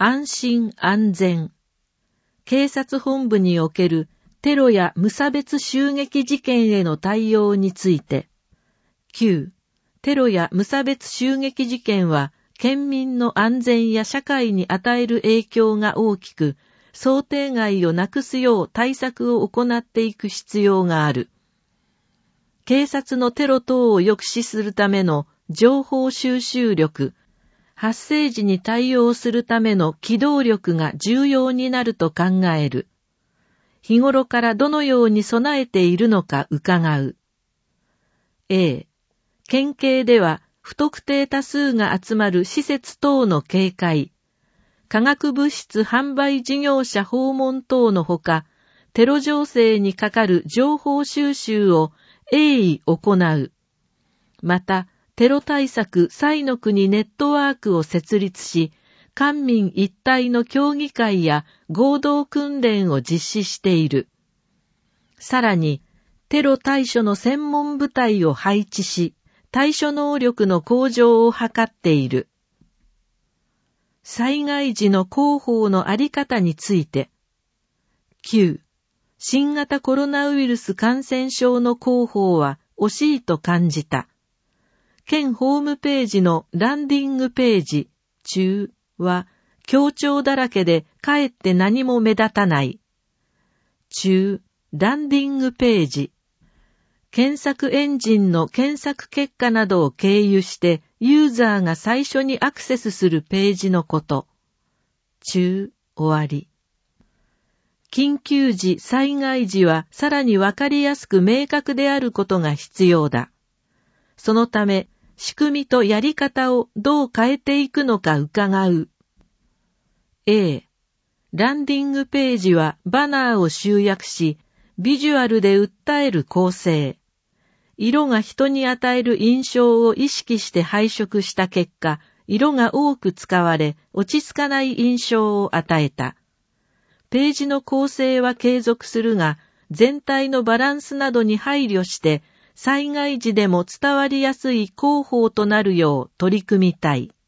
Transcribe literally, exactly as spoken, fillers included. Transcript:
安心安全。警察本部におけるテロや無差別襲撃事件への対応について。きゅう、テロや無差別襲撃事件は、県民の安全や社会に与える影響が大きく、想定外をなくすよう対策を行っていく必要がある。警察のテロ等を抑止するための情報収集力、発生時に対応するための機動力が重要になると考える。日頃からどのように備えているのか伺う。A、県警では不特定多数が集まる施設等の警戒、化学物質販売事業者訪問等のほか、テロ情勢にかかる情報収集を鋭意行う。また、テロ対策彩の国ネットワークを設立し、官民一体の協議会や合同訓練を実施している。さらに、テロ対処の専門部隊を配置し、対処能力の向上を図っている。災害時の広報のあり方について。きゅう、新型コロナウイルス感染症の広報は惜しいと感じた。県ホームページのランディングページ中は強調だらけでかえって何も目立たない。中、ランディングページ。検索エンジンの検索結果などを経由してユーザーが最初にアクセスするページのこと。中、終わり。緊急時、災害時はさらにわかりやすく明確であることが必要だ。そのため、仕組みとやり方をどう変えていくのか伺う。A、ランディングページはバナーを集約し、ビジュアルで訴える構成。色が人に与える印象を意識して配色した結果、色が多く使われ、落ち着かない印象を与えた。ページの構成は継続するが、全体のバランスなどに配慮して、災害時でも伝わりやすい広報となるよう取り組みたい。